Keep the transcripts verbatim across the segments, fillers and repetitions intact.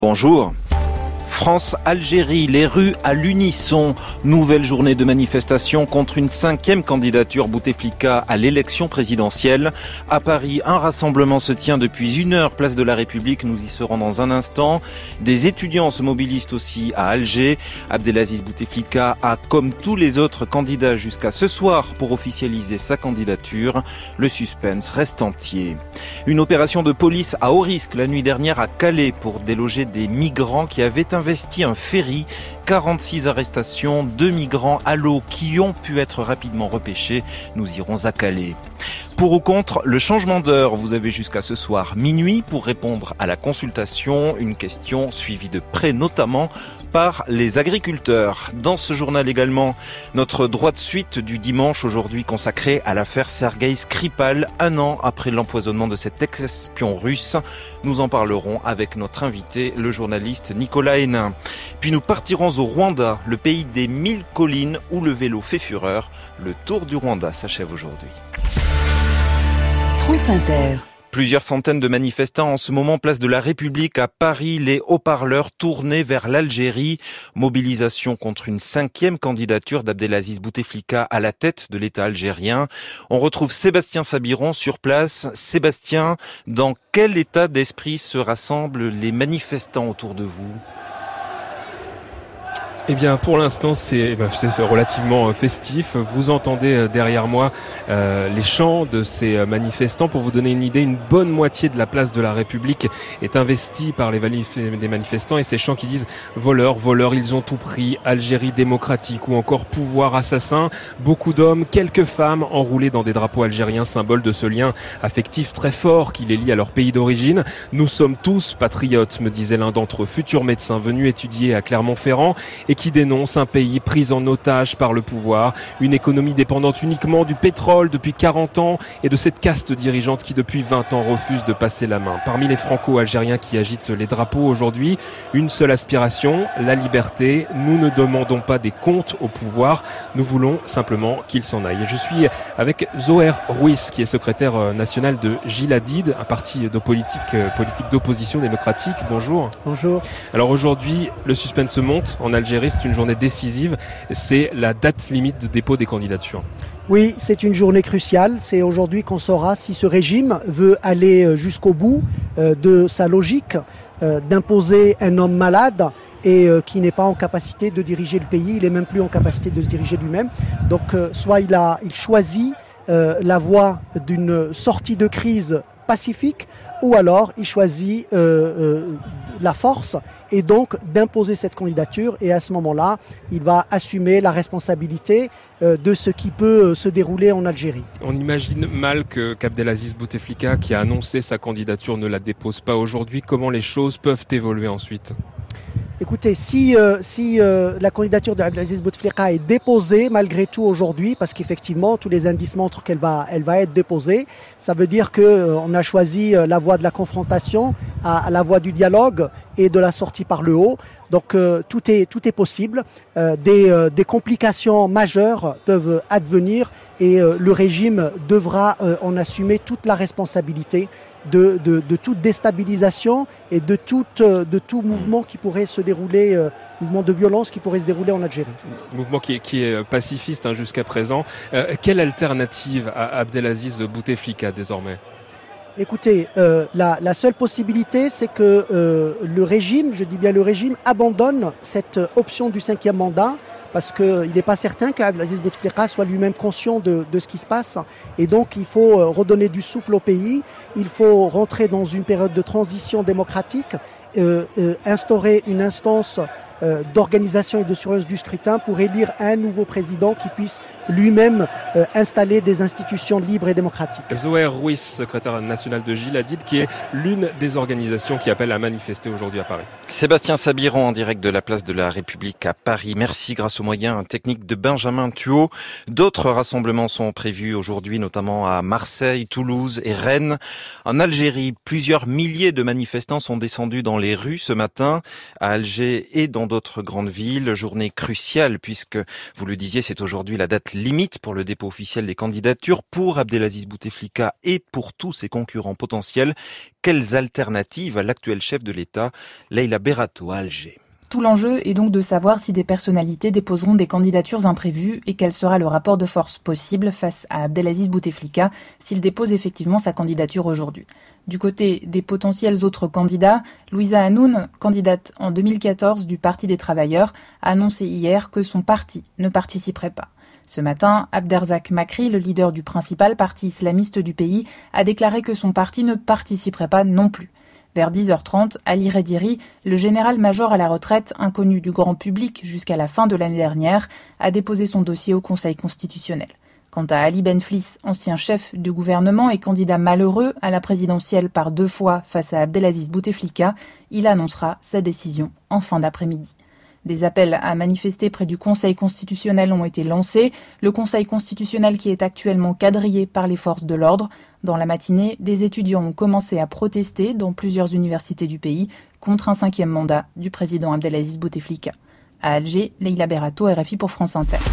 Bonjour. France-Algérie, les rues à l'unisson. Nouvelle journée de manifestation contre une cinquième candidature Bouteflika à l'élection présidentielle. À Paris, un rassemblement se tient depuis une heure, place de la République. Nous y serons dans un instant. Des étudiants se mobilisent aussi à Alger. Abdelaziz Bouteflika a, comme tous les autres candidats jusqu'à ce soir, pour officialiser sa candidature. Le suspense reste entier. Une opération de police à haut risque la nuit dernière à Calais pour déloger des migrants qui avaient investi un ferry. quarante-six arrestations, deux migrants à l'eau qui ont pu être rapidement repêchés. Nous irons à Calais. Pour ou contre le changement d'heure, vous avez jusqu'à ce soir minuit pour répondre à la consultation. Une question suivie de près notamment par les agriculteurs. Dans ce journal également, notre droit de suite du dimanche aujourd'hui consacré à l'affaire Sergueï Skripal, un an après l'empoisonnement de cet ex-espion russe. Nous en parlerons avec notre invité, le journaliste Nicolas Hénin. Puis nous partirons au Rwanda, le pays des mille collines où le vélo fait fureur. Le tour du Rwanda s'achève aujourd'hui. France Inter. Plusieurs centaines de manifestants en ce moment, place de la République à Paris, les haut-parleurs tournés vers l'Algérie. Mobilisation contre une cinquième candidature d'Abdelaziz Bouteflika à la tête de l'État algérien. On retrouve Sébastien Sabiron sur place. Sébastien, dans quel état d'esprit se rassemblent les manifestants autour de vous ? Eh bien, pour l'instant, c'est, c'est relativement festif. Vous entendez derrière moi euh, les chants de ces manifestants. Pour vous donner une idée, une bonne moitié de la place de la République est investie par les manifestants. Et ces chants qui disent « voleurs, voleurs, ils ont tout pris, Algérie démocratique » ou encore « pouvoir assassin ». Beaucoup d'hommes, quelques femmes enroulés dans des drapeaux algériens, symbole de ce lien affectif très fort qui les lie à leur pays d'origine. « Nous sommes tous patriotes », me disait l'un d'entre eux, futur médecin venu étudier à Clermont-Ferrand, et qui dénonce un pays pris en otage par le pouvoir, une économie dépendante uniquement du pétrole depuis quarante ans et de cette caste dirigeante qui depuis vingt ans refuse de passer la main. Parmi les franco-algériens qui agitent les drapeaux aujourd'hui, une seule aspiration, la liberté. Nous ne demandons pas des comptes au pouvoir, nous voulons simplement qu'il s'en aille. Je suis avec Zoher Ruiz, qui est secrétaire national de Giladid, un parti de politique, politique d'opposition démocratique. Bonjour. Bonjour. Alors aujourd'hui, le suspense monte en Algérie. C'est une journée décisive, c'est la date limite de dépôt des candidatures. Oui, c'est une journée cruciale. C'est aujourd'hui qu'on saura si ce régime veut aller jusqu'au bout euh, de sa logique euh, d'imposer un homme malade et euh, qui n'est pas en capacité de diriger le pays. Il n'est même plus en capacité de se diriger lui-même. Donc euh, soit il, a, il choisit euh, la voie d'une sortie de crise pacifique, ou alors il choisit euh, euh, la force et donc d'imposer cette candidature, et à ce moment-là, il va assumer la responsabilité euh, de ce qui peut euh, se dérouler en Algérie. On imagine mal que qu'Abdelaziz Bouteflika, qui a annoncé sa candidature, ne la dépose pas aujourd'hui. Comment les choses peuvent évoluer ensuite ? Écoutez, si, euh, si euh, la candidature d'Abdelaziz Bouteflika est déposée malgré tout aujourd'hui, parce qu'effectivement tous les indices montrent qu'elle va, elle va être déposée, ça veut dire qu'on euh, a choisi la voie de la confrontation à, à la voie du dialogue et de la sortie par le haut. Donc euh, tout est, tout est possible. Euh, des, euh, des complications majeures peuvent advenir et euh, le régime devra euh, en assumer toute la responsabilité. De, de, de toute déstabilisation et de tout, de tout mouvement qui pourrait se dérouler, euh, mouvement de violence qui pourrait se dérouler en Algérie. Mouvement qui est, qui est pacifiste hein, jusqu'à présent. Euh, quelle alternative à Abdelaziz Bouteflika désormais ? Écoutez, euh, la, la seule possibilité, c'est que euh, le régime, je dis bien le régime, abandonne cette option du cinquième mandat, parce qu'il n'est pas certain qu'Abdelaziz Bouteflika soit lui-même conscient de, de ce qui se passe. Et donc, il faut redonner du souffle au pays. Il faut rentrer dans une période de transition démocratique, euh, euh, instaurer une instance euh, d'organisation et de surveillance du scrutin pour élire un nouveau président qui puisse lui-même euh, installer des institutions libres et démocratiques. Zoher Ruiz, secrétaire national de Giladid, qui est l'une des organisations qui appelle à manifester aujourd'hui à Paris. Sébastien Sabiron en direct de la place de la République à Paris. Merci grâce aux moyens techniques de Benjamin Thuot. D'autres rassemblements sont prévus aujourd'hui, notamment à Marseille, Toulouse et Rennes. En Algérie, plusieurs milliers de manifestants sont descendus dans les rues ce matin, à Alger et dans d'autres grandes villes. Journée cruciale puisque, vous le disiez, c'est aujourd'hui la date limite pour le dépôt officiel des candidatures pour Abdelaziz Bouteflika et pour tous ses concurrents potentiels. Quelles alternatives à l'actuel chef de l'État, Leïla Berato à Alger? Tout l'enjeu est donc de savoir si des personnalités déposeront des candidatures imprévues et quel sera le rapport de force possible face à Abdelaziz Bouteflika s'il dépose effectivement sa candidature aujourd'hui. Du côté des potentiels autres candidats, Louisa Hanoun, candidate en deux mille quatorze du Parti des Travailleurs, a annoncé hier que son parti ne participerait pas. Ce matin, Abderzak Makri, le leader du principal parti islamiste du pays, a déclaré que son parti ne participerait pas non plus. Vers dix heures trente, Ali Rediri, le général-major à la retraite, inconnu du grand public jusqu'à la fin de l'année dernière, a déposé son dossier au Conseil constitutionnel. Quant à Ali Benflis, ancien chef du gouvernement et candidat malheureux à la présidentielle par deux fois face à Abdelaziz Bouteflika, il annoncera sa décision en fin d'après-midi. Des appels à manifester près du Conseil constitutionnel ont été lancés. Le Conseil constitutionnel qui est actuellement quadrillé par les forces de l'ordre. Dans la matinée, des étudiants ont commencé à protester dans plusieurs universités du pays contre un cinquième mandat du président Abdelaziz Bouteflika. À Alger, Leïla Berato, R F I pour France Inter.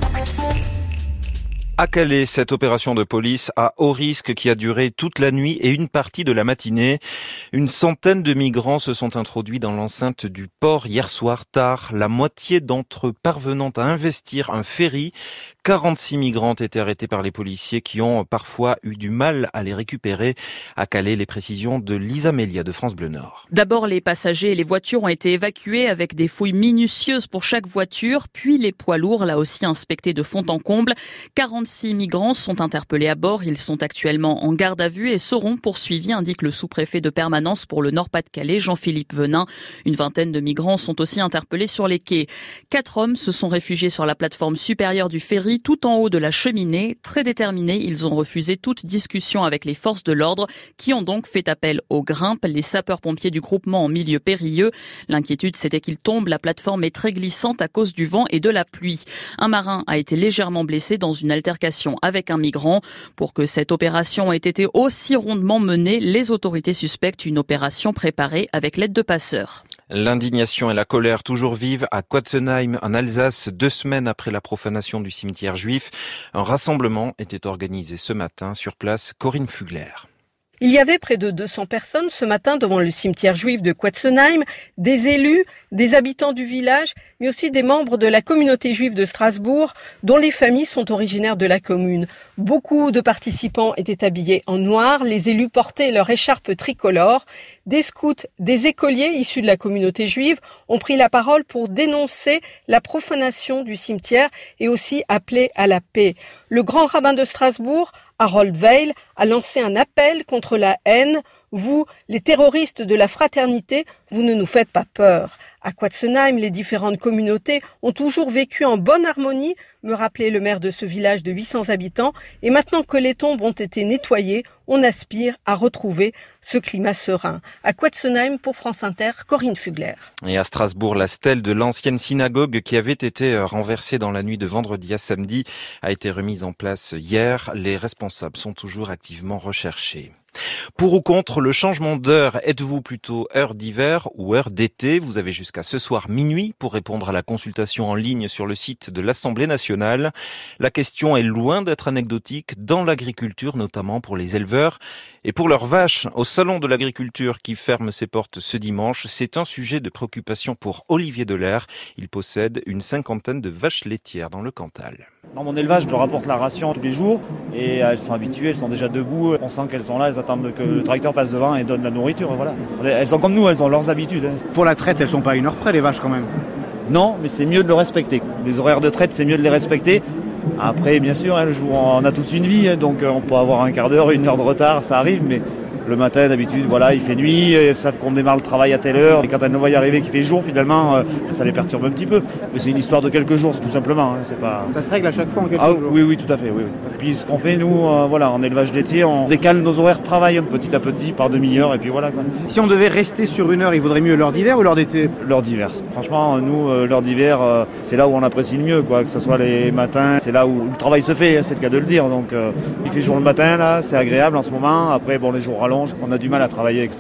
À Calais, cette opération de police à haut risque qui a duré toute la nuit et une partie de la matinée. Une centaine de migrants se sont introduits dans l'enceinte du port hier soir tard. La moitié d'entre eux parvenant à investir un ferry. quarante-six migrants ont été arrêtés par les policiers qui ont parfois eu du mal à les récupérer. À Calais, les précisions de Lisa Melia de France Bleu Nord. D'abord, les passagers et les voitures ont été évacués avec des fouilles minutieuses pour chaque voiture, puis les poids lourds, là aussi inspectés de fond en comble. quarante-six migrants sont interpellés à bord. Ils sont actuellement en garde à vue et seront poursuivis, indique le sous-préfet de permanence pour le Nord-Pas-de-Calais, Jean-Philippe Venin. Une vingtaine de migrants sont aussi interpellés sur les quais. Quatre hommes se sont réfugiés sur la plateforme supérieure du ferry, tout en haut de la cheminée. Très déterminés, ils ont refusé toute discussion avec les forces de l'ordre qui ont donc fait appel aux grimpes, les sapeurs-pompiers du groupement en milieu périlleux. L'inquiétude, c'était qu'ils tombent. La plateforme est très glissante à cause du vent et de la pluie. Un marin a été légèrement blessé dans une altercation avec un migrant. Pour que cette opération ait été aussi rondement menée, les autorités suspectent une opération préparée avec l'aide de passeurs. L'indignation et la colère toujours vives à Quatzenheim, en Alsace, deux semaines après la profanation du cimetière juif. Un rassemblement était organisé ce matin sur place. Corinne Fugler. Il y avait près de deux cents personnes ce matin devant le cimetière juif de Quatzenheim, des élus, des habitants du village, mais aussi des membres de la communauté juive de Strasbourg, dont les familles sont originaires de la commune. Beaucoup de participants étaient habillés en noir, les élus portaient leur écharpe tricolore. Des scouts, des écoliers issus de la communauté juive ont pris la parole pour dénoncer la profanation du cimetière et aussi appeler à la paix. Le grand rabbin de Strasbourg, Harold Weil, a lancé un appel contre la haine. Vous, les terroristes de la fraternité, vous ne nous faites pas peur. À Quatzenheim, les différentes communautés ont toujours vécu en bonne harmonie, me rappelait le maire de ce village de huit cents habitants. Et maintenant que les tombes ont été nettoyées, on aspire à retrouver ce climat serein. À Quatzenheim, pour France Inter, Corinne Fugler. Et à Strasbourg, la stèle de l'ancienne synagogue qui avait été renversée dans la nuit de vendredi à samedi a été remise en place hier. Les responsables sont toujours activement recherchés. Pour ou contre le changement d'heure, êtes-vous plutôt heure d'hiver ou heure d'été? Vous avez jusqu'à ce soir minuit pour répondre à la consultation en ligne sur le site de l'Assemblée nationale. La question est loin d'être anecdotique dans l'agriculture, notamment pour les éleveurs et pour leurs vaches. Au salon de l'agriculture qui ferme ses portes ce dimanche, c'est un sujet de préoccupation pour Olivier Delair. Il possède une cinquantaine de vaches laitières dans le Cantal. Dans mon élevage, je leur apporte la ration tous les jours et elles sont habituées, elles sont déjà debout. On sent qu'elles sont là, elles attendent que le tracteur passe devant et donne la nourriture. Voilà. Elles sont comme nous, elles ont leurs habitudes. Pour la traite, elles sont pas à une heure près, les vaches quand même. Non, mais c'est mieux de le respecter. Les horaires de traite, c'est mieux de les respecter. Après, bien sûr, le jour, on a tous une vie, donc on peut avoir un quart d'heure, une heure de retard, ça arrive, mais le matin, d'habitude, voilà, il fait nuit, elles savent qu'on démarre le travail à telle heure, et quand elles nous voient y arriver qu'il fait jour, finalement, ça les perturbe un petit peu. Mais c'est une histoire de quelques jours, tout simplement. Hein, c'est pas... Ça se règle à chaque fois en quelques ah, jours? Oui, oui, tout à fait. Oui, oui. Puis ce qu'on fait, nous, euh, voilà, en élevage laitier, on décale nos horaires de travail petit à petit, par demi-heure, et puis voilà, quoi. Si on devait rester sur une heure, il vaudrait mieux l'heure d'hiver ou l'heure d'été? L'heure d'hiver. Franchement, nous, euh, l'heure d'hiver, euh, c'est là où on apprécie le mieux, quoi. Que ce soit les matins, c'est là où le travail se fait, hein, c'est le cas de le dire. Donc, euh, il fait jour le matin, là, c'est agréable en ce moment. Après, bon, les jours rallongent, on a du mal à travailler à l'extérieur.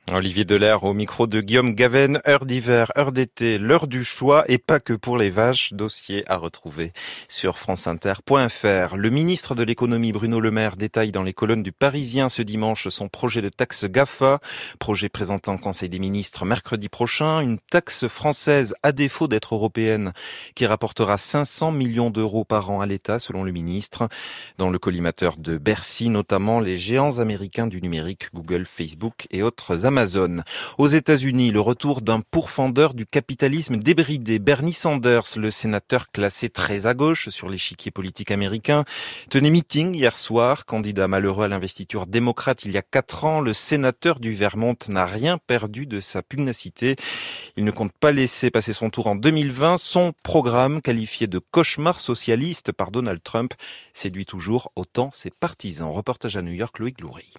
Olivier Delair au micro de Guillaume Gaven, heure d'hiver, heure d'été, l'heure du choix et pas que pour les vaches, dossier à retrouver sur franceinter point fr. Le ministre de l'économie Bruno Le Maire détaille dans les colonnes du Parisien ce dimanche son projet de taxe GAFA, projet présenté en Conseil des ministres mercredi prochain, une taxe française à défaut d'être européenne qui rapportera cinq cents millions d'euros par an à l'État selon le ministre. Dans le collimateur de Bercy, notamment les géants américains du numérique, Google, Facebook et autres Amazon. Amazon. Aux États-Unis, le retour d'un pourfendeur du capitalisme débridé. Bernie Sanders, le sénateur classé très à gauche sur l'échiquier politique américain, tenait meeting hier soir. Candidat malheureux à l'investiture démocrate il y a quatre ans, le sénateur du Vermont n'a rien perdu de sa pugnacité. Il ne compte pas laisser passer son tour en deux mille vingt. Son programme, qualifié de cauchemar socialiste par Donald Trump, séduit toujours autant ses partisans. Reportage à New York, Loïc Loury.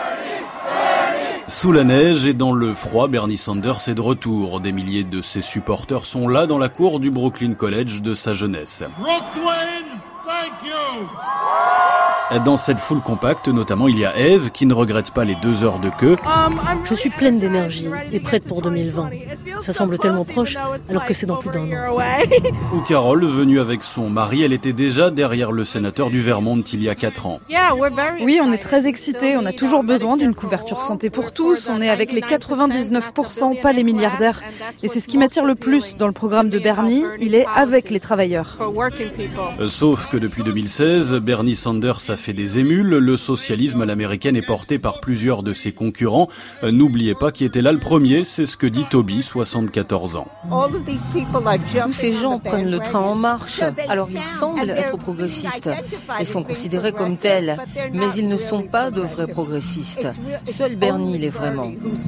Sous la neige et dans le froid, Bernie Sanders est de retour. Des milliers de ses supporters sont là dans la cour du Brooklyn College de sa jeunesse. Brooklyn, thank you. Dans cette foule compacte, notamment, il y a Eve qui ne regrette pas les deux heures de queue. Je suis pleine d'énergie et prête pour deux mille vingt. Ça semble tellement proche alors que c'est dans plus d'un an. Ou Carole, venue avec son mari, elle était déjà derrière le sénateur du Vermont il y a quatre ans. Oui, on est très excités. On a toujours besoin d'une couverture santé pour tous. On est avec les quatre-vingt-dix-neuf pour cent, pas les milliardaires. Et c'est ce qui m'attire le plus dans le programme de Bernie. Il est avec les travailleurs. Sauf que depuis deux mille seize, Bernie Sanders a fait des émules. Le socialisme à l'américaine est porté par plusieurs de ses concurrents. N'oubliez pas qui était là le premier, c'est ce que dit Toby, soixante-quatorze ans. Tous ces gens prennent le train en marche. Alors ils semblent être progressistes. Ils sont considérés comme tels. Mais ils ne sont pas de vrais progressistes. Seul Bernie l'est vraiment.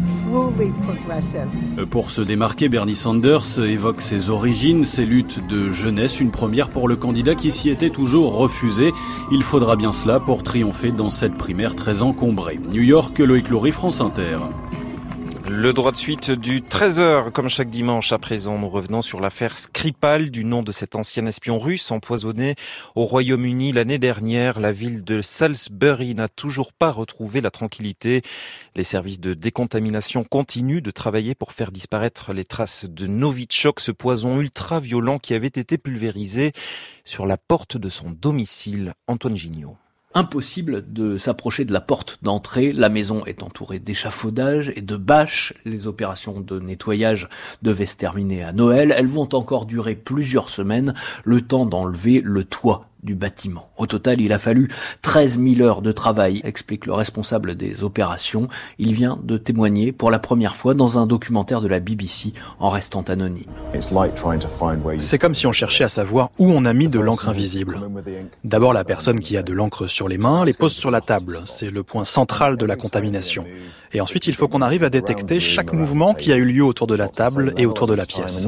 Pour se démarquer, Bernie Sanders évoque ses origines, ses luttes de jeunesse, une première pour le candidat qui s'y était toujours refusé. Il faudra bien cela pour triompher dans cette primaire très encombrée. New York, Loïc Loury, France Inter. Le droit de suite du treize heures, comme chaque dimanche à présent, nous revenons sur l'affaire Skripal, du nom de cet ancien espion russe empoisonné au Royaume-Uni l'année dernière. La ville de Salisbury n'a toujours pas retrouvé la tranquillité. Les services de décontamination continuent de travailler pour faire disparaître les traces de Novichok, ce poison ultra-violent qui avait été pulvérisé sur la porte de son domicile. Antoine Gignot. Impossible de s'approcher de la porte d'entrée. La maison est entourée d'échafaudages et de bâches. Les opérations de nettoyage devaient se terminer à Noël. Elles vont encore durer plusieurs semaines, le temps d'enlever le toit du bâtiment. Au total, il a fallu treize mille heures de travail, explique le responsable des opérations. Il vient de témoigner pour la première fois dans un documentaire de la B B C en restant anonyme. C'est comme si on cherchait à savoir où on a mis de l'encre invisible. D'abord, la personne qui a de l'encre sur les mains les pose sur la table. C'est le point central de la contamination. Et ensuite, il faut qu'on arrive à détecter chaque mouvement qui a eu lieu autour de la table et autour de la pièce.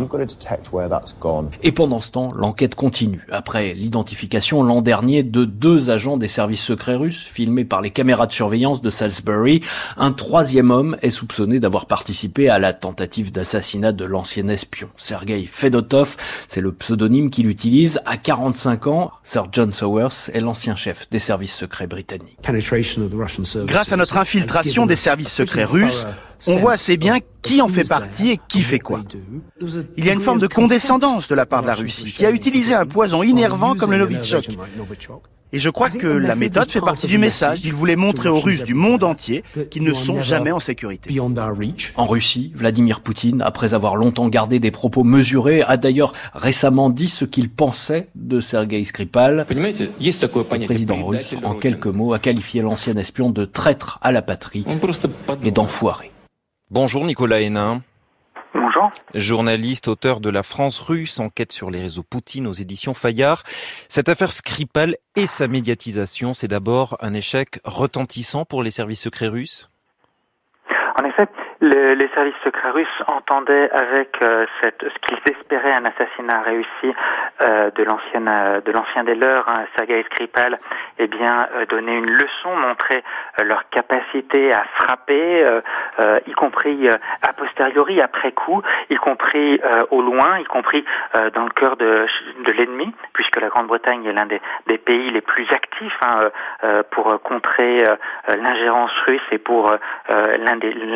Et pendant ce temps, l'enquête continue. Après l'identification l'an dernier de deux agents des services secrets russes filmés par les caméras de surveillance de Salisbury, un troisième homme est soupçonné d'avoir participé à la tentative d'assassinat de l'ancien espion. Sergei Fedotov, c'est le pseudonyme qu'il utilise. À quarante-cinq ans, Sir John Sowers est l'ancien chef des services secrets britanniques. Grâce à notre infiltration des services secrets russes, on voit assez bien qui en fait partie et qui fait quoi. Il y a une forme de condescendance de la part de la Russie, qui a utilisé un poison innervant comme le Novichok. Et je crois que la méthode fait partie du message. Ils voulaient montrer aux Russes du monde entier qu'ils ne sont jamais en sécurité. En Russie, Vladimir Poutine, après avoir longtemps gardé des propos mesurés, a d'ailleurs récemment dit ce qu'il pensait de Sergei Skripal. Le président russe, en quelques mots, a qualifié l'ancien espion de traître à la patrie et d'enfoiré. Bonjour Nicolas Hénin. Bonjour. Journaliste, auteur de La France russe, enquête sur les réseaux Poutine aux éditions Fayard. Cette affaire Skripal et sa médiatisation, c'est d'abord un échec retentissant pour les services secrets russes ? En effet, le, les services secrets russes entendaient avec euh, cette, ce qu'ils espéraient un assassinat réussi euh, de l'ancienne euh, de l'ancien des leurs, hein, Sergei Skripal, eh bien euh, donner une leçon, montrer euh, leur capacité à frapper, euh, euh, y compris euh, a posteriori, après coup, y compris euh, au loin, y compris euh, dans le cœur de de l'ennemi, puisque la Grande-Bretagne est l'un des, des pays les plus actifs hein, euh, pour contrer euh, l'ingérence russe et pour euh, l'un des l'un des ennemis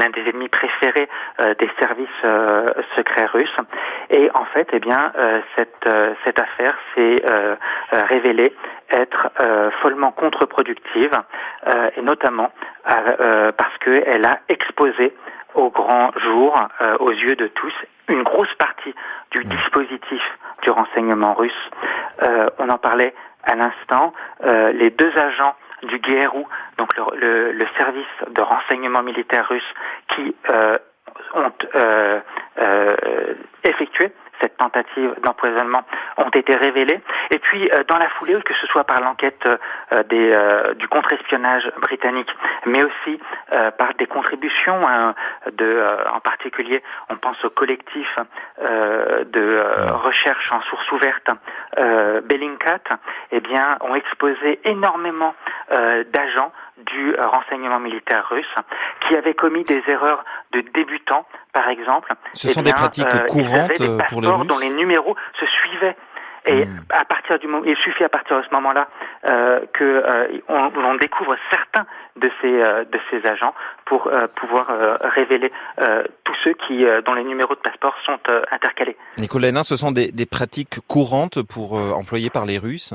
préférés euh, des services euh, secrets russes. Et en fait, eh bien, euh, cette euh, cette affaire s'est euh, euh, révélée être euh, follement contre-productive, euh, et notamment euh, parce qu'elle a exposé au grand jour, euh, aux yeux de tous, une grosse partie du dispositif du renseignement russe. Euh, on en parlait à l'instant, euh, les deux agents du G R U, donc le, le, le service de renseignement militaire russe, qui euh, ont euh, euh, effectué cette tentative d'empoisonnement, ont été révélés. Et puis, euh, dans la foulée, que ce soit par l'enquête euh, des, euh, du contre-espionnage britannique, mais aussi euh, par des contributions, hein, de, euh, en particulier, on pense au collectif euh, de euh, recherche en source ouverte, euh, Bellingcat, eh bien, ont exposé énormément euh, d'agents du euh, renseignement militaire russe qui avaient commis des erreurs de débutants, par exemple. Ce sont eh bien, des pratiques euh, courantes des pour les Russes dont les numéros se suivaient. Et mmh. à partir du moment, il suffit à partir de ce moment-là euh, que euh, on, on découvre certains de ces euh, de ces agents pour euh, pouvoir euh, révéler euh, tous ceux qui euh, dont les numéros de passeport sont euh, intercalés. Nicolas Hénin, ce sont des, des pratiques courantes pour euh, employées par les Russes.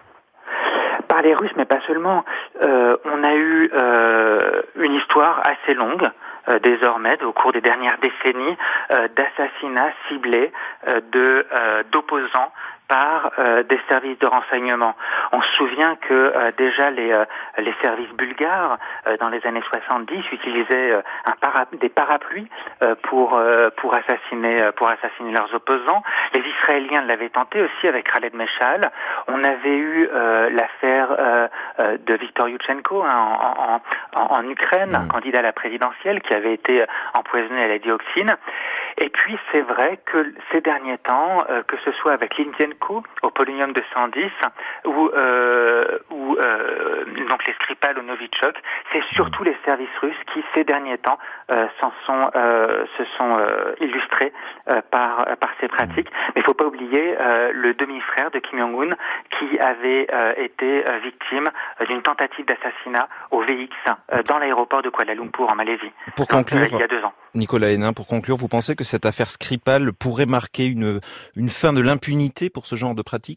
Par les Russes, mais pas seulement. Euh, on a eu euh, une histoire assez longue. Euh, désormais, au cours des dernières décennies, euh, d'assassinats ciblés euh, de euh, d'opposants par euh, des services de renseignement. On se souvient que euh, déjà les euh, les services bulgares euh, dans les années soixante-dix utilisaient euh, un para- des parapluies euh, pour euh, pour assassiner euh, pour assassiner leurs opposants. Les Israéliens l'avaient tenté aussi avec Khaled Meshal. On avait eu euh, l'affaire euh, euh, de Viktor Yushchenko, hein, en, en, en, en Ukraine, mmh. candidat à la présidentielle, qui avait été empoisonné à la dioxine. Et puis c'est vrai que ces derniers temps, euh, que ce soit avec l'Indienko au polonium deux cent dix ou euh, ou euh, donc les Skripal au Novichok, c'est surtout les services russes qui ces derniers temps euh, s'en sont euh, se sont euh, illustrés euh, par par ces pratiques. Mais il faut pas oublier euh, le demi-frère de Kim Jong-un qui avait euh, été euh, victime d'une tentative d'assassinat au V X euh, dans l'aéroport de Kuala Lumpur en Malaisie. Pour conclure, donc, euh, il y a deux ans. Nicolas Hénin, pour conclure, vous pensez que cette affaire Skripal pourrait marquer une, une fin de l'impunité pour ce genre de pratique ?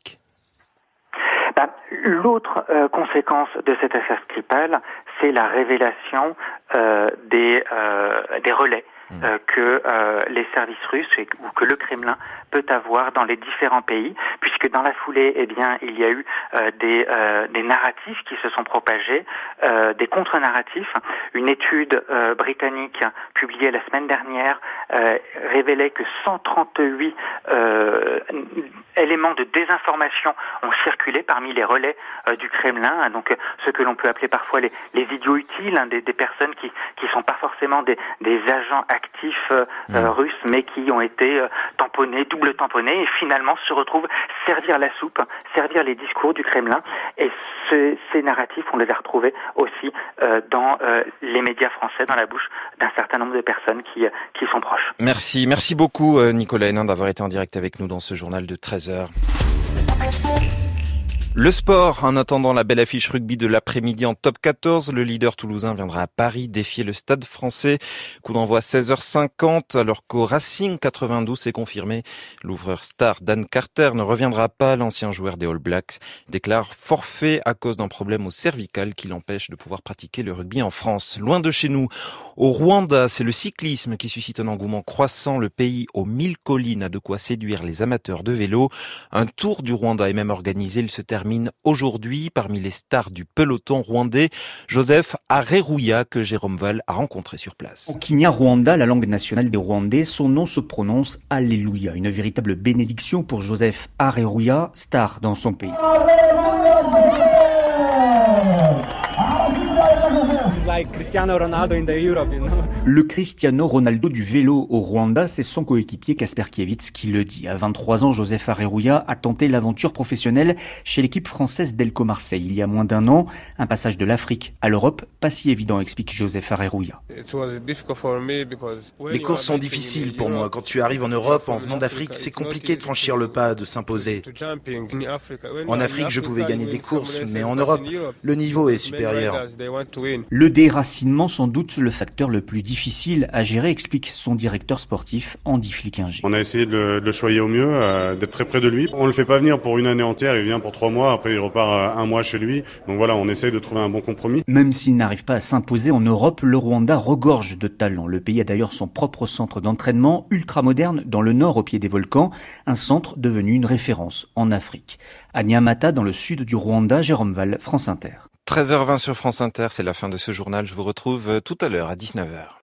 Ben, l'autre euh, conséquence de cette affaire Skripal, c'est la révélation euh, des, euh, des relais euh, que euh, les services russes et, ou que le Kremlin peut avoir dans les différents pays, puisque dans la foulée, eh bien, il y a eu euh, des, euh, des narratifs qui se sont propagés, euh, des contre-narratifs. Une étude euh, britannique publiée la semaine dernière euh, révélait que cent trente-huit euh, éléments de désinformation ont circulé parmi les relais euh, du Kremlin, donc euh, ce que l'on peut appeler parfois les, les idiots utiles, hein, des, des personnes qui qui sont pas forcément des, des agents actifs euh, mmh. euh, russes, mais qui ont été euh, tamponnés, double tamponnés, et finalement se retrouvent servir la soupe, servir les discours du Kremlin. Et ce, ces narratifs, on les a retrouvés aussi euh, dans euh, les médias français, dans la bouche d'un certain nombre de personnes qui euh, qui sont proches. Merci, merci beaucoup Nicolas Hénin d'avoir été en direct avec nous dans ce journal de treize heures. Le sport, en attendant la belle affiche rugby de l'après-midi en top quatorze, le leader toulousain viendra à Paris défier le Stade Français. Coup d'envoi seize heures cinquante, alors qu'au Racing quatre-vingt-douze c'est confirmé. L'ouvreur star Dan Carter ne reviendra pas. L'ancien joueur des All Blacks déclare forfait à cause d'un problème au cervical qui l'empêche de pouvoir pratiquer le rugby en France. Loin de chez nous, au Rwanda, c'est le cyclisme qui suscite un engouement croissant. Le pays aux mille collines a de quoi séduire les amateurs de vélo. Un tour du Rwanda est même organisé. Il se termine aujourd'hui. Parmi les stars du peloton rwandais, Joseph Areruya, que Jérôme Val a rencontré sur place. Au Kinyarwanda, la langue nationale des Rwandais, son nom se prononce Alléluia. Une véritable bénédiction pour Joseph Areruya, star dans son pays. Le Cristiano Ronaldo du vélo au Rwanda, c'est son coéquipier Kasper Kiewicz qui le dit. À vingt-trois ans, Joseph Areruya a tenté l'aventure professionnelle chez l'équipe française d'Elco Marseille. Il y a moins d'un an, un passage de l'Afrique à l'Europe, pas si évident, explique Joseph Areruya. Les courses sont difficiles pour moi. Quand tu arrives en Europe, en venant d'Afrique, c'est compliqué de franchir le pas, de s'imposer. En Afrique, je pouvais gagner des courses, mais en Europe, le niveau est supérieur. Le déracinement, sans doute le facteur le plus difficile difficile à gérer, explique son directeur sportif Andy Flickinger. On a essayé de le, de le choyer au mieux, euh, d'être très près de lui. On ne le fait pas venir pour une année entière, il vient pour trois mois, après il repart euh, un mois chez lui. Donc voilà, on essaye de trouver un bon compromis. Même s'il n'arrive pas à s'imposer en Europe, le Rwanda regorge de talent. Le pays a d'ailleurs son propre centre d'entraînement ultra moderne dans le nord au pied des volcans, un centre devenu une référence en Afrique. À Nyamata, dans le sud du Rwanda, Jérôme Val, France Inter. treize heures vingt sur France Inter, c'est la fin de ce journal. Je vous retrouve tout à l'heure à dix-neuf heures.